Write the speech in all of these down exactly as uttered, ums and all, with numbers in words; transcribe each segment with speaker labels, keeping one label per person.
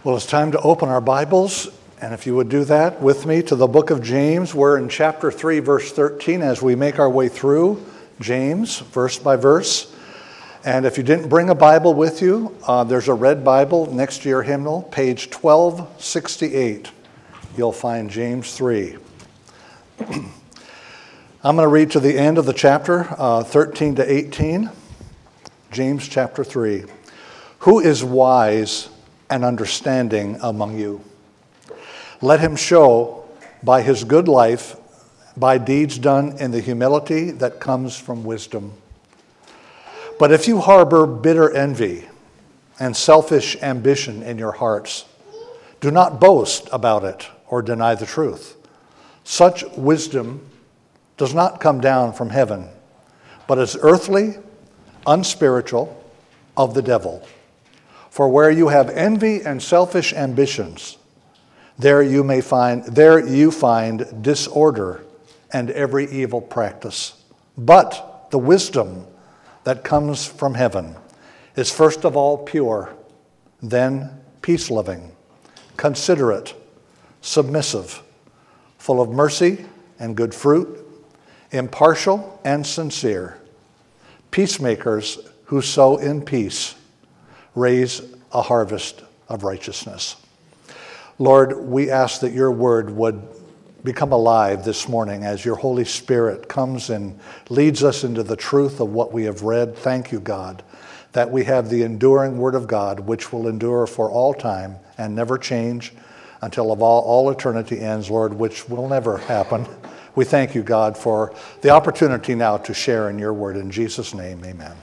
Speaker 1: Well, it's time to open our Bibles, and if you would do that with me to the book of James. We're in chapter three, verse thirteen, as we make our way through James, verse by verse. And if you didn't bring a Bible with you, uh, there's a red Bible next to your hymnal, page twelve sixty-eight. You'll find James three. I'm going to read to the end of the chapter, uh, thirteen to eighteen, James chapter three. Who is wise and understanding among you? Let him show by his good life, by deeds done in the humility that comes from wisdom. But if you harbor bitter envy and selfish ambition in your hearts, do not boast about it or deny the truth. Such wisdom does not come down from heaven, but is earthly, unspiritual, of the devil. For where you have envy and selfish ambitions, there you may find there you find disorder and every evil practice. But the wisdom that comes from heaven is first of all pure, then peace-loving, considerate, submissive, full of mercy and good fruit, impartial and sincere, peacemakers who sow in peace raise a harvest of righteousness. Lord, we ask that your word would become alive this morning as your Holy Spirit comes and leads us into the truth of what we have read. Thank you, God, that we have the enduring word of God, which will endure for all time and never change until of all, all eternity ends, Lord, which will never happen. We thank you, God, for the opportunity now to share in your word. In Jesus' name, amen.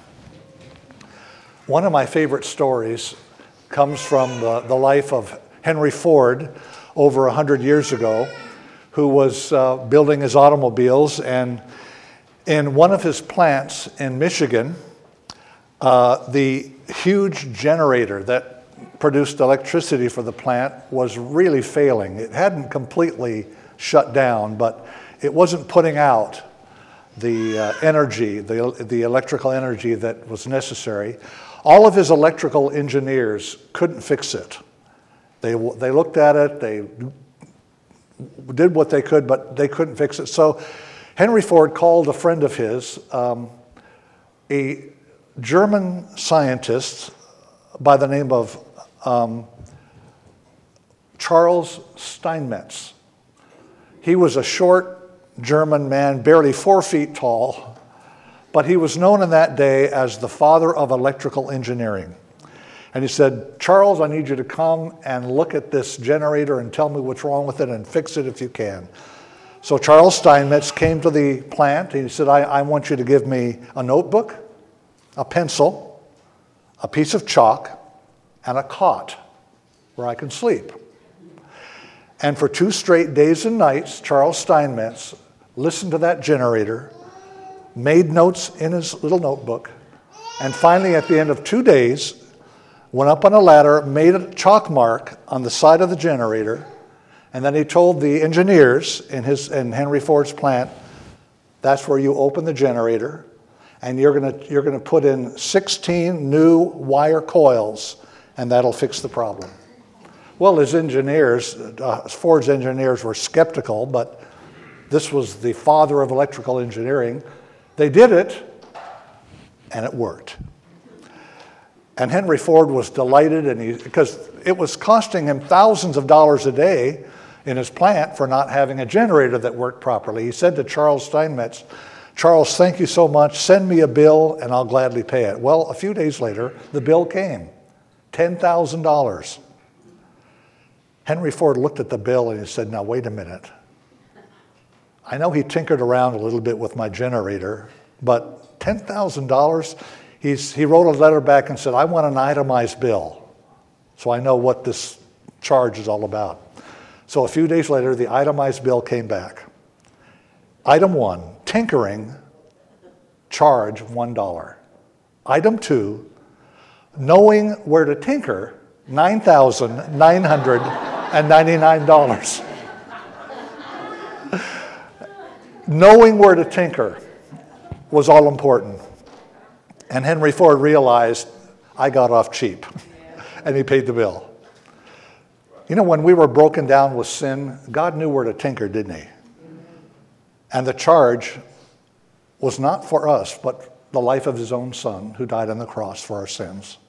Speaker 1: One of my favorite stories comes from the, the life of Henry Ford over one hundred years ago, who was uh, building his automobiles. And in one of his plants in Michigan, uh, the huge generator that produced electricity for the plant was really failing. It hadn't completely shut down, but it wasn't putting out the uh, energy, the, the electrical energy that was necessary. All of his electrical engineers couldn't fix it. They they looked at it, they did what they could, but they couldn't fix it. So Henry Ford called a friend of his, um, a German scientist by the name of um, Charles Steinmetz. He was a short German man, barely four feet tall, but he was known in that day as the father of electrical engineering. And he said, Charles, I need you to come and look at this generator and tell me what's wrong with it and fix it if you can. So Charles Steinmetz came to the plant and he said, I, I want you to give me a notebook, a pencil, a piece of chalk, and a cot where I can sleep. And for two straight days and nights, Charles Steinmetz listened to that generator, made notes in his little notebook, and finally at the end of two days, went up on a ladder, made a chalk mark on the side of the generator, and then he told the engineers in his in Henry Ford's plant, that's where you open the generator, and you're gonna you're gonna put in sixteen new wire coils, and that'll fix the problem. Well, his engineers, uh, Ford's engineers were skeptical, but this was the father of electrical engineering. They did it, and it worked. And Henry Ford was delighted, and he because it was costing him thousands of dollars a day in his plant for not having a generator that worked properly. He said to Charles Steinmetz, Charles, thank you so much. Send me a bill, and I'll gladly pay it. Well, a few days later, the bill came, ten thousand dollars. Henry Ford looked at the bill, and he said, now, wait a minute. I know he tinkered around a little bit with my generator, but ten thousand dollars? He's, he wrote a letter back and said, I want an itemized bill, so I know what this charge is all about. So a few days later, the itemized bill came back. Item one, tinkering, charge one dollar. Item two, knowing where to tinker, nine thousand nine hundred ninety-nine dollars. Knowing where to tinker was all important. And Henry Ford realized, I got off cheap, and he paid the bill. You know, when we were broken down with sin, God knew where to tinker, didn't he? And the charge was not for us, but the life of his own son who died on the cross for our sins.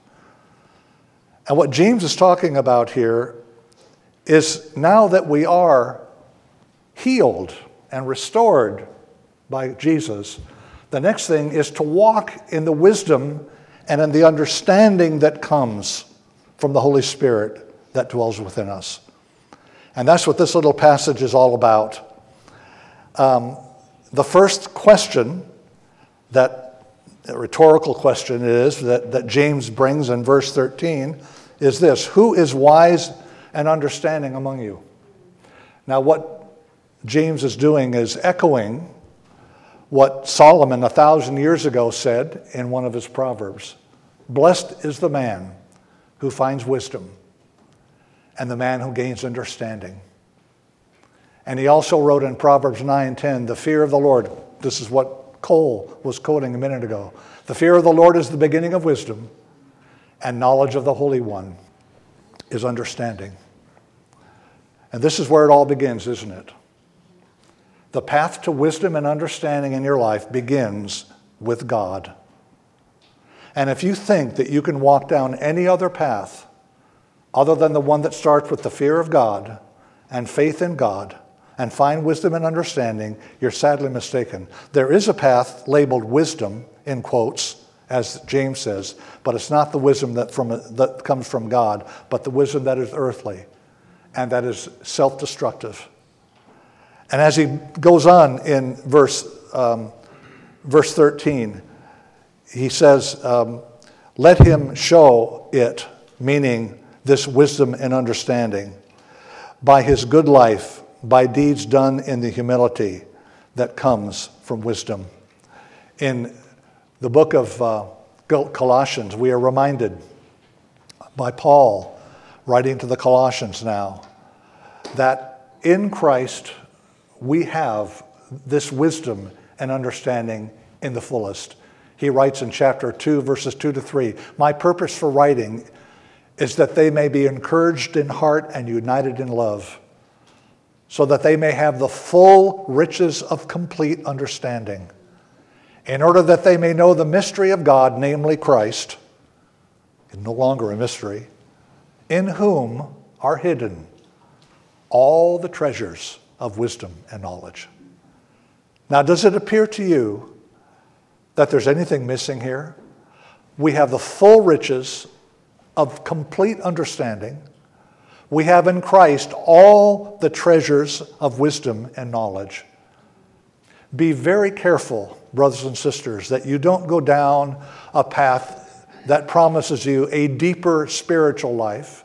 Speaker 1: And what James is talking about here is now that we are healed and restored by Jesus, the next thing is to walk in the wisdom and in the understanding that comes from the Holy Spirit that dwells within us. And that's what this little passage is all about. Um, the first question, that a rhetorical question is, that, that James brings in verse thirteen, is this: who is wise and understanding among you? Now what James is doing is echoing what Solomon a thousand years ago said in one of his Proverbs. Blessed is the man who finds wisdom and the man who gains understanding. And he also wrote in Proverbs nine ten, the fear of the Lord, this is what Cole was quoting a minute ago, the fear of the Lord is the beginning of wisdom, and knowledge of the Holy One is understanding. And this is where it all begins, isn't it? The path to wisdom and understanding in your life begins with God. And if you think that you can walk down any other path other than the one that starts with the fear of God and faith in God and find wisdom and understanding, you're sadly mistaken. There is a path labeled wisdom, in quotes, as James says, but it's not the wisdom that, from, that comes from God, but the wisdom that is earthly and that is self-destructive. And as he goes on in verse, um, verse thirteen, he says, um, let him show it, meaning this wisdom and understanding, by his good life, by deeds done in the humility that comes from wisdom. In the book of uh, Colossians, we are reminded by Paul, writing to the Colossians now, that in Christ we have this wisdom and understanding in the fullest. He writes in chapter two, verses two to three, my purpose for writing is that they may be encouraged in heart and united in love, so that they may have the full riches of complete understanding, in order that they may know the mystery of God, namely Christ, no longer a mystery, in whom are hidden all the treasures of wisdom and knowledge. Now, does it appear to you that there's anything missing here? We have the full riches of complete understanding. We have in Christ all the treasures of wisdom and knowledge. Be very careful, brothers and sisters, that you don't go down a path that promises you a deeper spiritual life,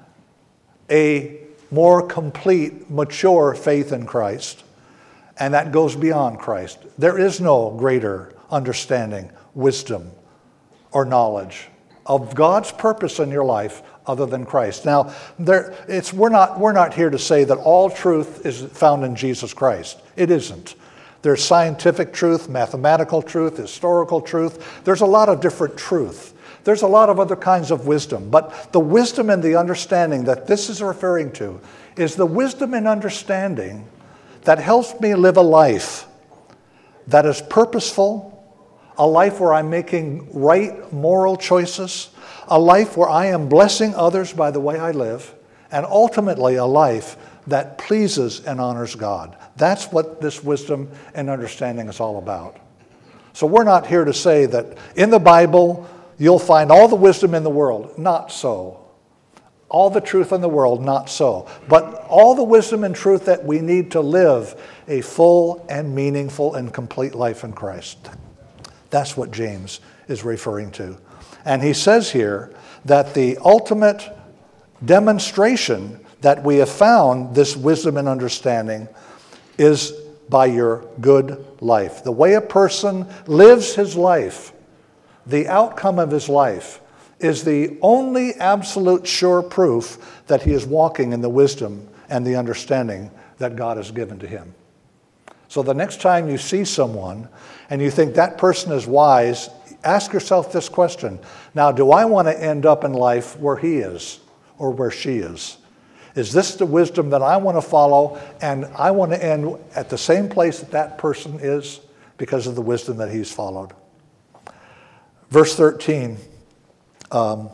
Speaker 1: a more complete, mature faith in Christ, and that goes beyond Christ. There is no greater understanding, wisdom, or knowledge of God's purpose in your life other than Christ. Now, there, it's, we're not, we're not here to say that all truth is found in Jesus Christ. It isn't. There's scientific truth, mathematical truth, historical truth. There's a lot of different truth. There's a lot of other kinds of wisdom, but the wisdom and the understanding that this is referring to is the wisdom and understanding that helps me live a life that is purposeful, a life where I'm making right moral choices, a life where I am blessing others by the way I live, and ultimately a life that pleases and honors God. That's what this wisdom and understanding is all about. So we're not here to say that in the Bible you'll find all the wisdom in the world. Not so. All the truth in the world, not so. But all the wisdom and truth that we need to live a full and meaningful and complete life in Christ. That's what James is referring to. And he says here that the ultimate demonstration that we have found this wisdom and understanding is by your good life. The way a person lives his life, the outcome of his life, is the only absolute sure proof that he is walking in the wisdom and the understanding that God has given to him. So the next time you see someone and you think that person is wise, ask yourself this question. Now, do I want to end up in life where he is or where she is? Is this the wisdom that I want to follow, and I want to end at the same place that that person is because of the wisdom that he's followed? Verse thirteen um,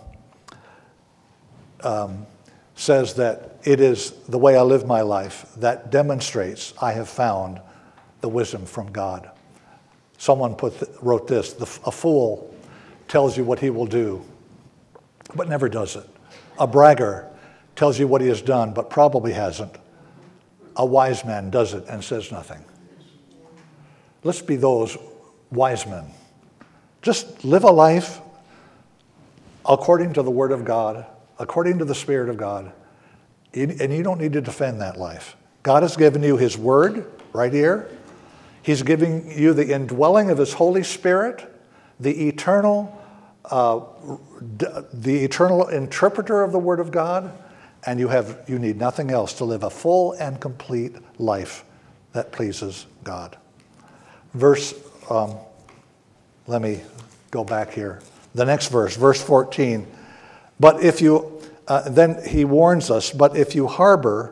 Speaker 1: um, says that it is the way I live my life that demonstrates I have found the wisdom from God. Someone put th- wrote this: the, a fool tells you what he will do, but never does it. A bragger tells you what he has done, but probably hasn't. A wise man does it and says nothing. Let's be those wise men. Just live a life according to the Word of God, according to the Spirit of God, and you don't need to defend that life. God has given you His Word right here. He's giving you the indwelling of His Holy Spirit, the eternal, uh, the eternal interpreter of the Word of God, and you have you need nothing else to live a full and complete life that pleases God. Verse, um, let me go back here. The next verse, verse fourteen. But if you, uh, then he warns us, but if you harbor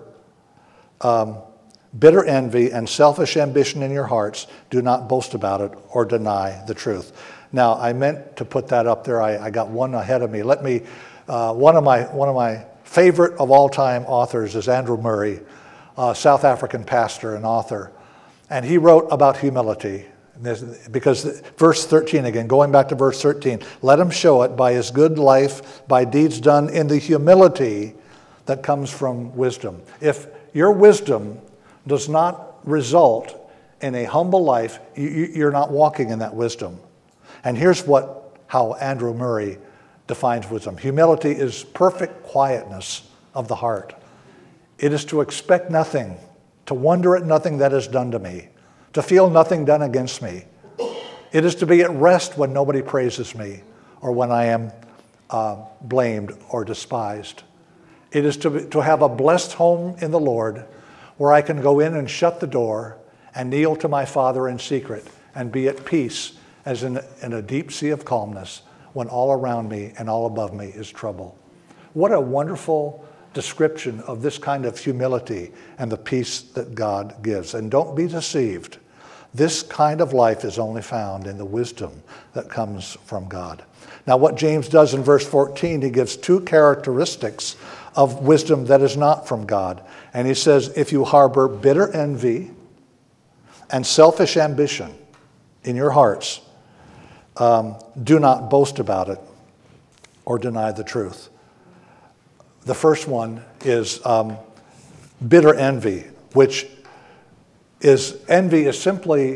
Speaker 1: um, bitter envy and selfish ambition in your hearts, do not boast about it or deny the truth. Now, I meant to put that up there. I, I got one ahead of me. Let me, uh, one of my one of my favorite of all time authors is Andrew Murray, a South African pastor and author. And he wrote about humility. Because verse thirteen again, going back to verse thirteen, let him show it by his good life, by deeds done in the humility that comes from wisdom. If your wisdom does not result in a humble life, you're not walking in that wisdom. And here's what how Andrew Murray defines wisdom. Humility is perfect quietness of the heart. It is to expect nothing, to wonder at nothing that is done to me, to feel nothing done against me. It is to be at rest when nobody praises me or when I am uh, blamed or despised. It is to, be, to have a blessed home in the Lord where I can go in and shut the door and kneel to my Father in secret and be at peace as in, in a deep sea of calmness when all around me and all above me is trouble. What a wonderful description of this kind of humility and the peace that God gives. And don't be deceived. This kind of life is only found in the wisdom that comes from God. Now, what James does in verse fourteen, he gives two characteristics of wisdom that is not from God. And he says, if you harbor bitter envy and selfish ambition in your hearts, um, do not boast about it or deny the truth. The first one is um, bitter envy, which is envy is simply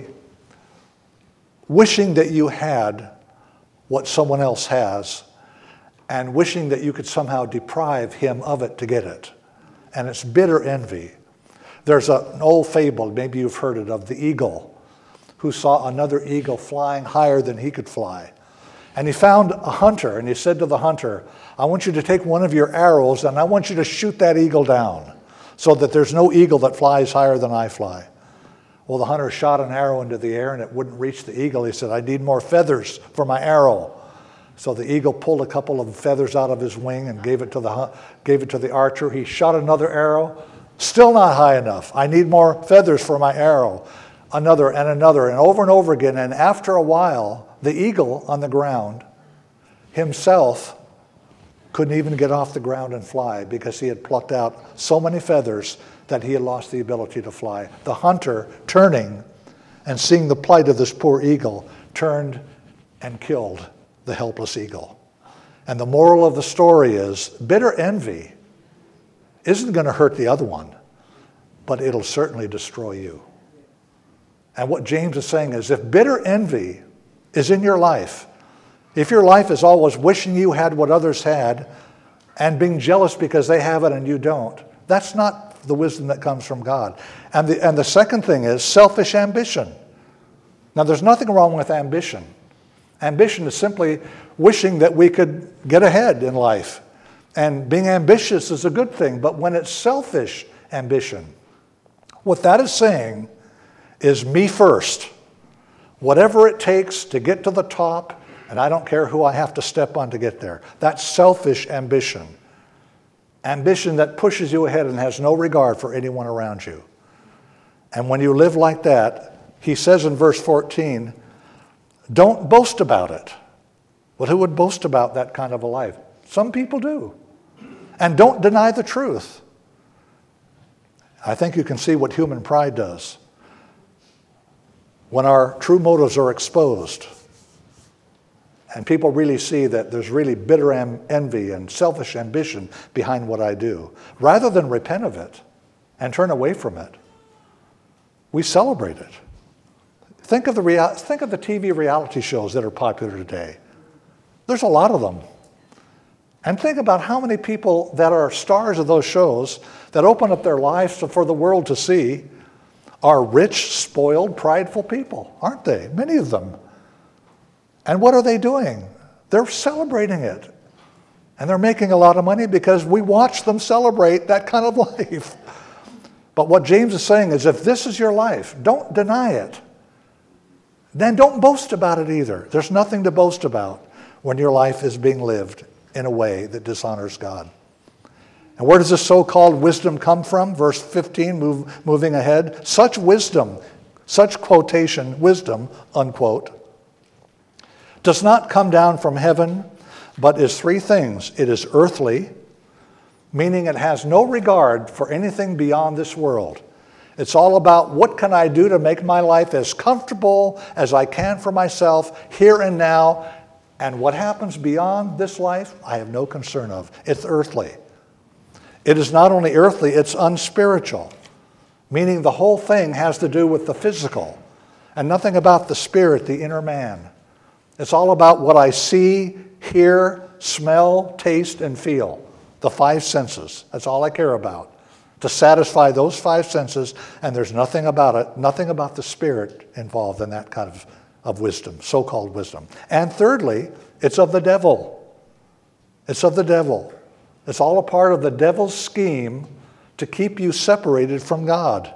Speaker 1: wishing that you had what someone else has and wishing that you could somehow deprive him of it to get it. And it's bitter envy. There's a, an old fable, maybe you've heard it, of the eagle who saw another eagle flying higher than he could fly. And he found a hunter, and he said to the hunter, I want you to take one of your arrows and I want you to shoot that eagle down so that there's no eagle that flies higher than I fly. Well, the hunter shot an arrow into the air and it wouldn't reach the eagle. He said, I need more feathers for my arrow. So the eagle pulled a couple of feathers out of his wing and gave it to the gave it to the archer. He shot another arrow, still not high enough. I need more feathers for my arrow. Another and another and over and over again. And after a while, the eagle on the ground himself couldn't even get off the ground and fly because he had plucked out so many feathers that he had lost the ability to fly. The hunter, turning and seeing the plight of this poor eagle, turned and killed the helpless eagle. And the moral of the story is, bitter envy isn't going to hurt the other one, but it'll certainly destroy you. And what James is saying is, if bitter envy is in your life, if your life is always wishing you had what others had and being jealous because they have it and you don't, that's not the wisdom that comes from God. And the, and the second thing is selfish ambition. Now, there's nothing wrong with ambition. Ambition is simply wishing that we could get ahead in life. And being ambitious is a good thing, but when it's selfish ambition, what that is saying is me first. Whatever it takes to get to the top, and I don't care who I have to step on to get there. That's selfish ambition. ambition that pushes you ahead and has no regard for anyone around you. And when you live like that, he says in verse fourteen, don't boast about it. Well, who would boast about that kind of a life? Some people do. And don't deny the truth. I think you can see what human pride does. When our true motives are exposed, and people really see that there's really bitter am- envy and selfish ambition behind what I do, rather than repent of it and turn away from it, we celebrate it. Think of the rea- think of the T V reality shows that are popular today. There's a lot of them. And think about how many people that are stars of those shows that open up their lives for the world to see are rich, spoiled, prideful people, aren't they? Many of them. And what are they doing? They're celebrating it. And they're making a lot of money because we watch them celebrate that kind of life. But what James is saying is if this is your life, don't deny it. Then don't boast about it either. There's nothing to boast about when your life is being lived in a way that dishonors God. And where does this so-called wisdom come from? Verse fifteen, move, moving ahead. Such wisdom, such quotation, wisdom, unquote, does not come down from heaven, but is three things. It is earthly, meaning it has no regard for anything beyond this world. It's all about what can I do to make my life as comfortable as I can for myself here and now, and what happens beyond this life, I have no concern of. It's earthly. It is not only earthly, it's unspiritual, meaning the whole thing has to do with the physical and nothing about the spirit, the inner man. It's all about what I see, hear, smell, taste, and feel. The five senses. That's all I care about. To satisfy those five senses, and there's nothing about it, nothing about the spirit involved in that kind of, of wisdom, so-called wisdom. And thirdly, it's of the devil. It's of the devil. It's all a part of the devil's scheme to keep you separated from God.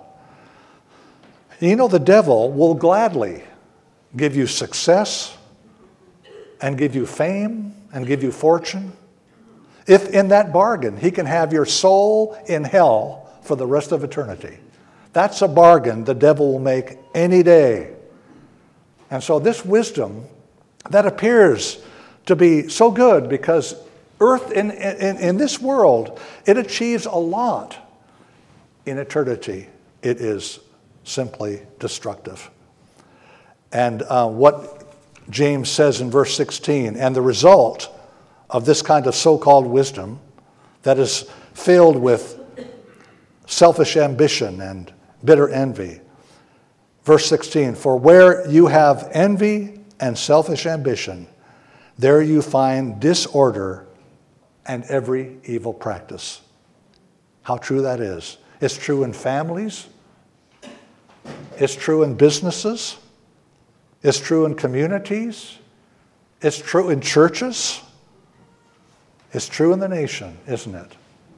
Speaker 1: You know, the devil will gladly give you success and give you fame and give you fortune, if in that bargain he can have your soul in hell for the rest of eternity. That's a bargain the devil will make any day. And so this wisdom that appears to be so good because earth in, in, in this world, it achieves a lot. In eternity, it is simply destructive. And uh, what James says in verse sixteen, and the result of this kind of so-called wisdom that is filled with selfish ambition and bitter envy. Verse sixteen, for where you have envy and selfish ambition, there you find disorder and every evil practice. How true that is. It's true in families. It's true in businesses. It's true in communities. It's true in churches. It's true in the nation, isn't it?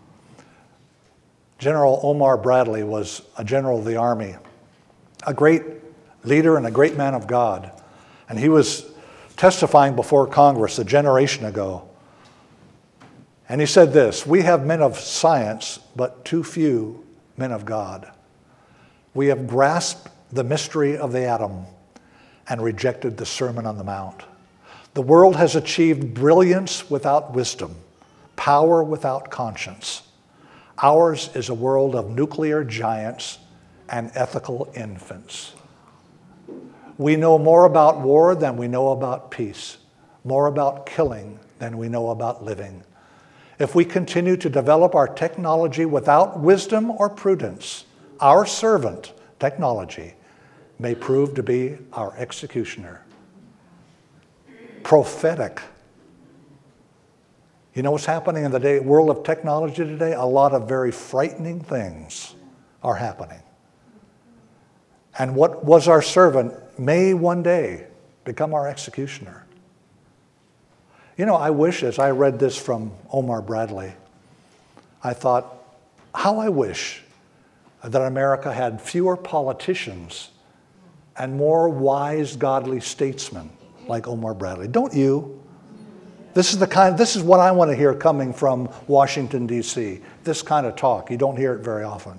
Speaker 1: General Omar Bradley was a general of the army, a great leader and a great man of God. And he was testifying before Congress a generation ago. And he said this, we have men of science, but too few men of God. We have grasped the mystery of the atom and rejected the Sermon on the Mount. The world has achieved brilliance without wisdom, power without conscience. Ours is a world of nuclear giants and ethical infants. We know more about war than we know about peace, more about killing than we know about living. If we continue to develop our technology without wisdom or prudence, our servant, technology, may prove to be our executioner. Prophetic. You know what's happening in the day, world of technology today? A lot of very frightening things are happening. And what was our servant may one day become our executioner. You know, I wish, as I read this from Omar Bradley, I thought, how I wish that America had fewer politicians and more wise, godly statesmen like Omar Bradley. Don't you? This is the kind, this is what I want to hear coming from Washington, D C. This kind of talk. You don't hear it very often.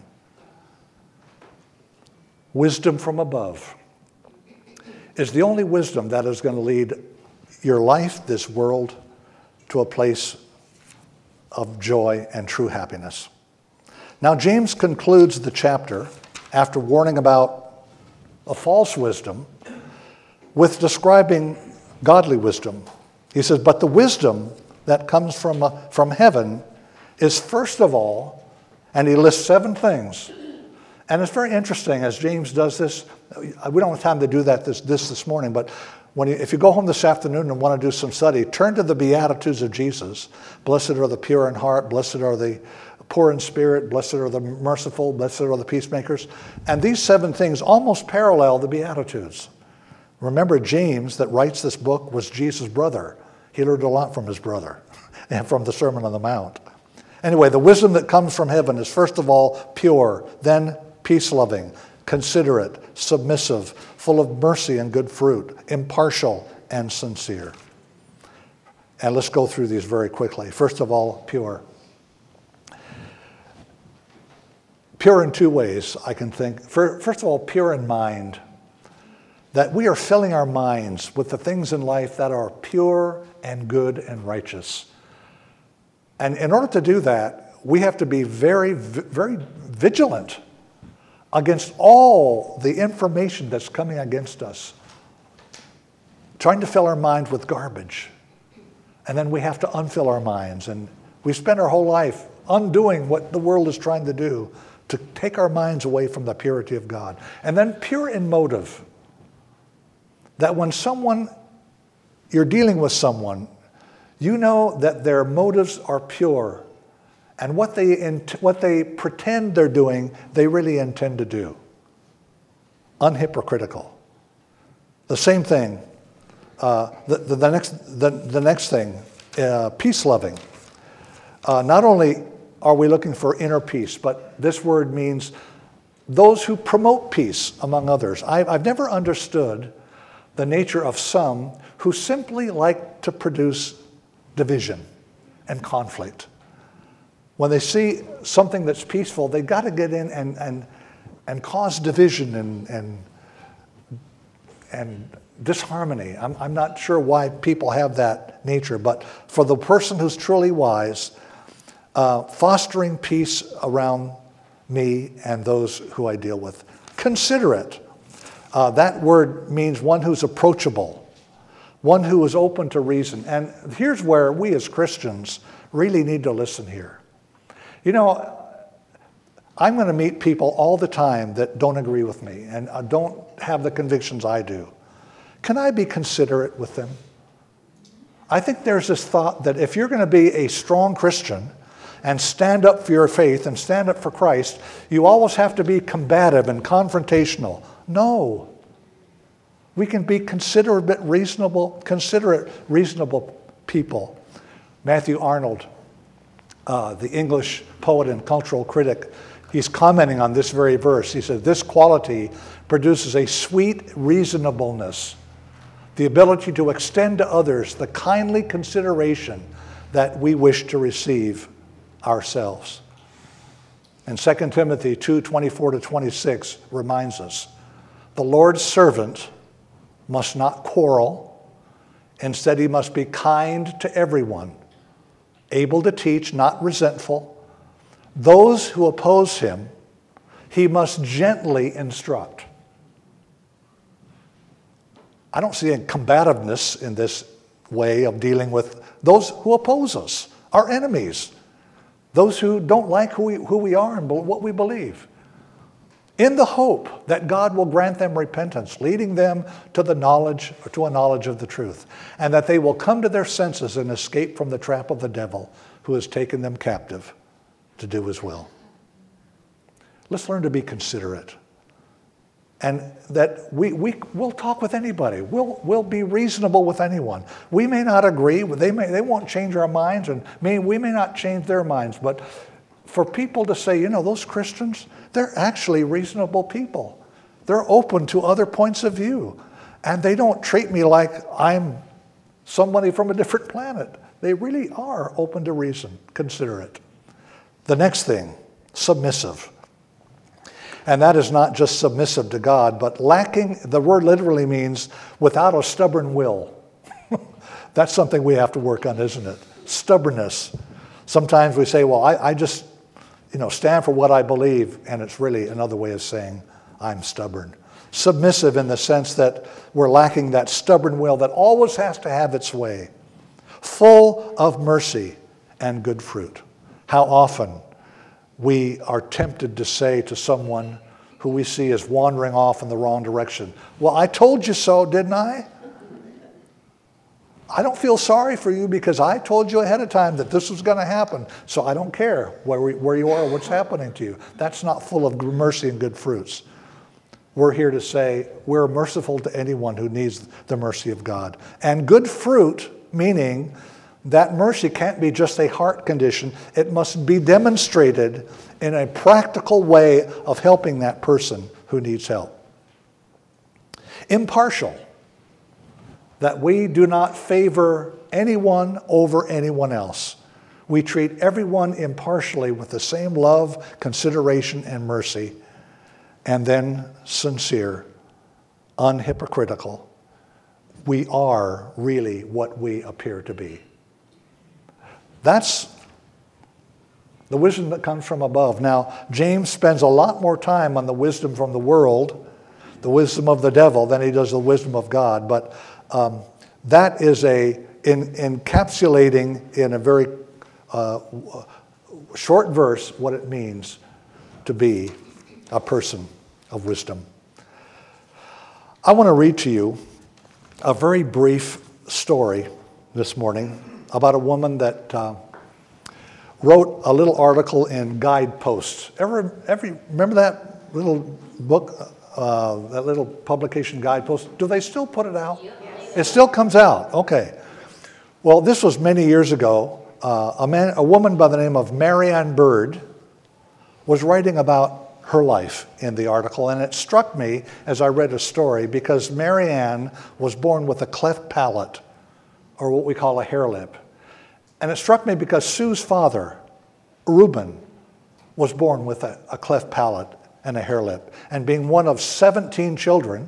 Speaker 1: Wisdom from above is the only wisdom that is going to lead your life, this world, to a place of joy and true happiness. Now, James concludes the chapter after warning about a false wisdom with describing godly wisdom. He says, but the wisdom that comes from, uh, from heaven is first of all, and he lists seven things. And it's very interesting as James does this. We don't have time to do that this this, this morning, but when you, if you go home this afternoon and want to do some study, turn to the Beatitudes of Jesus. Blessed are the pure in heart, blessed are the poor in spirit, blessed are the merciful, blessed are the peacemakers. And these seven things almost parallel the Beatitudes. Remember, James that writes this book was Jesus' brother. He learned a lot from his brother and from the Sermon on the Mount. Anyway, the wisdom that comes from heaven is first of all pure, then peace-loving, considerate, submissive, full of mercy and good fruit, impartial and sincere. And let's go through these very quickly. First of all, pure. Pure in two ways, I can think. First of all, pure in mind. That we are filling our minds with the things in life that are pure and good and righteous. And in order to do that, we have to be very, very vigilant against all the information that's coming against us, trying to fill our minds with garbage. And then we have to unfill our minds. And we spend our whole life undoing what the world is trying to do to take our minds away from the purity of God. And then pure in motive. That when someone, you're dealing with someone, you know that their motives are pure. And what they, what they pretend they're doing, they really intend to do. Unhypocritical. The same thing. Uh, the, the, the, next, the, the next thing, uh, peace-loving. Uh, not only are we looking for inner peace, but this word means those who promote peace among others. I, I've never understood the nature of some who simply like to produce division and conflict. When they see something that's peaceful, they've got to get in and, and, and cause division and, and, and disharmony. I'm, I'm not sure why people have that nature, but for the person who's truly wise, uh, fostering peace around me and those who I deal with. Considerate. Uh, that word means one who's approachable, one who is open to reason. And here's where we as Christians really need to listen here. You know, I'm going to meet people all the time that don't agree with me and uh, don't have the convictions I do. Can I be considerate with them? I think there's this thought that if you're going to be a strong Christian and stand up for your faith and stand up for Christ, you always have to be combative and confrontational. No. We can be considerate, reasonable, considerate, reasonable people. Matthew Arnold, uh, the English poet and cultural critic, he's commenting on this very verse. He said, this quality produces a sweet reasonableness, the ability to extend to others the kindly consideration that we wish to receive ourselves. And Second Timothy two, twenty-four to twenty-six reminds us, the Lord's servant must not quarrel. Instead, he must be kind to everyone, able to teach, not resentful. Those who oppose him, he must gently instruct. I don't see any combativeness in this way of dealing with those who oppose us, our enemies, those who don't like who we, who we are and what we believe, in the hope that God will grant them repentance, leading them to the knowledge, or to a knowledge of the truth, and that they will come to their senses and escape from the trap of the devil who has taken them captive to do his will. Let's learn to be considerate. And that we, we, we'll talk with anybody. We'll, we'll be reasonable with anyone. We may not agree. They, may, they won't change our minds, and may, we may not change their minds. But for people to say, you know, those Christians, they're actually reasonable people. They're open to other points of view. And they don't treat me like I'm somebody from a different planet. They really are open to reason, considerate. The next thing, submissive. And that is not just submissive to God, but lacking, the word literally means without a stubborn will. That's something we have to work on, isn't it? Stubbornness. Sometimes we say, well, I, I just, you know, stand for what I believe, and it's really another way of saying I'm stubborn. Submissive in the sense that we're lacking that stubborn will that always has to have its way. Full of mercy and good fruit. How often we are tempted to say to someone who we see as wandering off in the wrong direction, well, I told you so, didn't I? I don't feel sorry for you because I told you ahead of time that this was going to happen, so I don't care where, we, where you are or what's happening to you. That's not full of mercy and good fruits. We're here to say we're merciful to anyone who needs the mercy of God. And good fruit, meaning that mercy can't be just a heart condition. It must be demonstrated in a practical way of helping that person who needs help. Impartial, that we do not favor anyone over anyone else. We treat everyone impartially with the same love, consideration, and mercy. And then sincere, unhypocritical. We are really what we appear to be. That's the wisdom that comes from above. Now, James spends a lot more time on the wisdom from the world, the wisdom of the devil, than he does the wisdom of God. But um, that is a in, encapsulating in a very uh, short verse what it means to be a person of wisdom. I want to read to you a very brief story this morning about a woman that uh, wrote a little article in Guideposts. Ever, ever remember that little book, uh, that little publication Guideposts? Do they still put it out? Yes. It still comes out. Okay. Well, this was many years ago. Uh, a man, a woman by the name of Marianne Bird was writing about her life in the article, and it struck me as I read a story because Marianne was born with a cleft palate, or what we call a hair lip. And it struck me because Sue's father, Reuben, was born with a, a cleft palate and a hair lip. And being one of seventeen children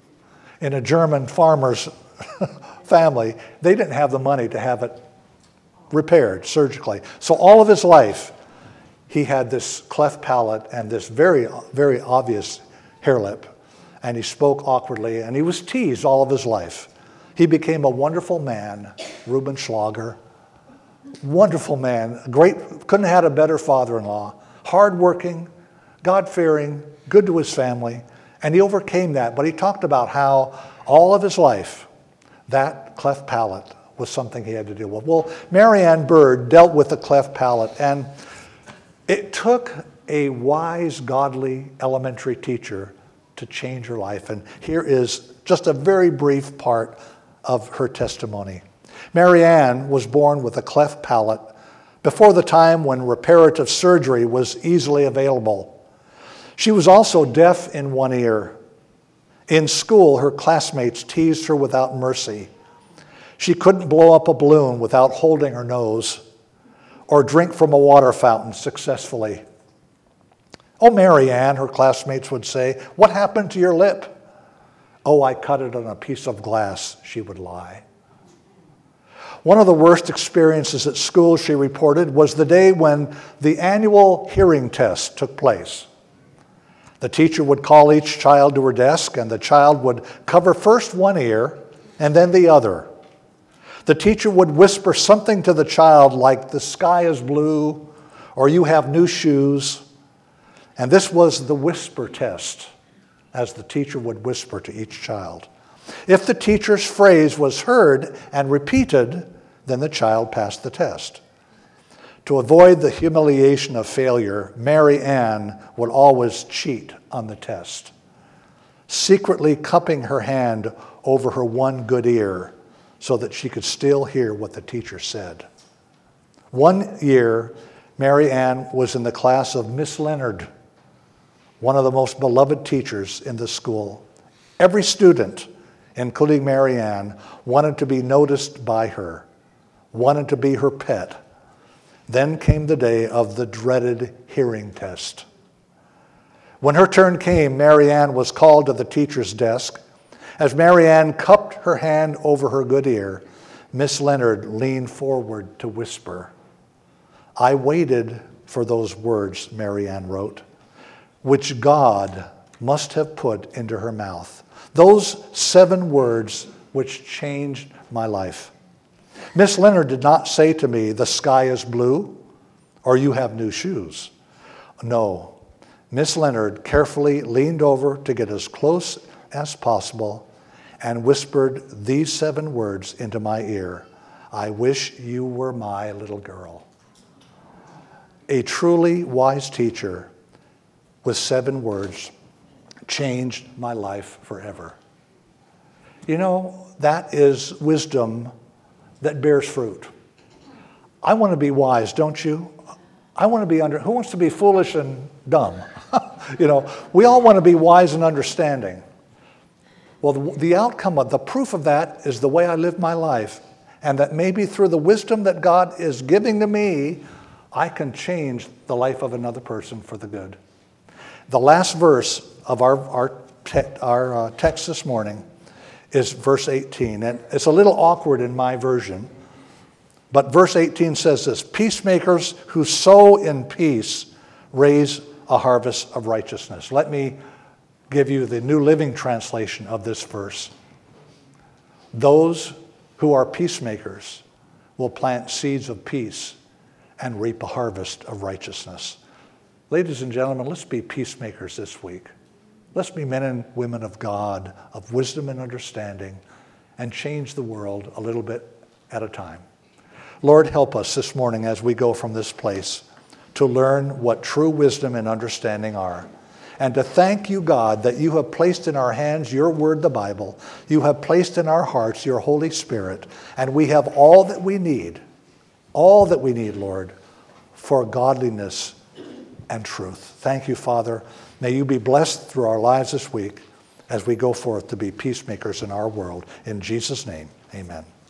Speaker 1: in a German farmer's family, they didn't have the money to have it repaired surgically. So all of his life, he had this cleft palate and this very, very obvious hair lip. And he spoke awkwardly, and he was teased all of his life. He became a wonderful man, Reuben Schlager. Wonderful man, great, couldn't have had a better father-in-law, hardworking, God-fearing, good to his family, and he overcame that. But he talked about how all of his life, that cleft palate was something he had to deal with. Well, Marianne Bird dealt with the cleft palate, and it took a wise, godly elementary teacher to change her life. And here is just a very brief part of her testimony. Marianne was born with a cleft palate before the time when reparative surgery was easily available. She was also deaf in one ear. In school, her classmates teased her without mercy. She couldn't blow up a balloon without holding her nose or drink from a water fountain successfully. "Oh, Marianne," her classmates would say, "what happened to your lip?" "Oh, I cut it on a piece of glass," she would lie. One of the worst experiences at school, she reported, was the day when the annual hearing test took place. The teacher would call each child to her desk, and the child would cover first one ear and then the other. The teacher would whisper something to the child like, "The sky is blue," or "You have new shoes." And this was the whisper test, as the teacher would whisper to each child. If the teacher's phrase was heard and repeated, then the child passed the test. To avoid the humiliation of failure, Mary Ann would always cheat on the test, secretly cupping her hand over her one good ear so that she could still hear what the teacher said. One year, Mary Ann was in the class of Miss Leonard, one of the most beloved teachers in the school. Every student, including Mary Ann, wanted to be noticed by her. wanted to be her pet. Then came the day of the dreaded hearing test. When her turn came, Marianne was called to the teacher's desk. As Marianne cupped her hand over her good ear, Miss Leonard leaned forward to whisper. I waited for those words, Marianne wrote, which God must have put into her mouth. Those seven words which changed my life. Miss Leonard did not say to me, the sky is blue, or you have new shoes. No, Miss Leonard carefully leaned over to get as close as possible and whispered these seven words into my ear. I wish you were my little girl. A truly wise teacher with seven words changed my life forever. You know, that is wisdom that bears fruit. I want to be wise, don't you? I want to be under, who wants to be foolish and dumb? You know, we all want to be wise and understanding. Well, the, the outcome of, the proof of that is the way I live my life. And that maybe through the wisdom that God is giving to me, I can change the life of another person for the good. The last verse of our, our, te- our uh, text this morning is verse eighteen. And it's a little awkward in my version. But verse eighteen says this, peacemakers who sow in peace raise a harvest of righteousness. Let me give you the New Living Translation of this verse. Those who are peacemakers will plant seeds of peace and reap a harvest of righteousness. Ladies and gentlemen, let's be peacemakers this week. Let's be men and women of God, of wisdom and understanding, and change the world a little bit at a time. Lord, help us this morning as we go from this place to learn what true wisdom and understanding are. And to thank you, God, that you have placed in our hands your word, the Bible. You have placed in our hearts your Holy Spirit. And we have all that we need, all that we need, Lord, for godliness and truth. Thank you, Father. May you be blessed through our lives this week as we go forth to be peacemakers in our world. In Jesus' name, amen.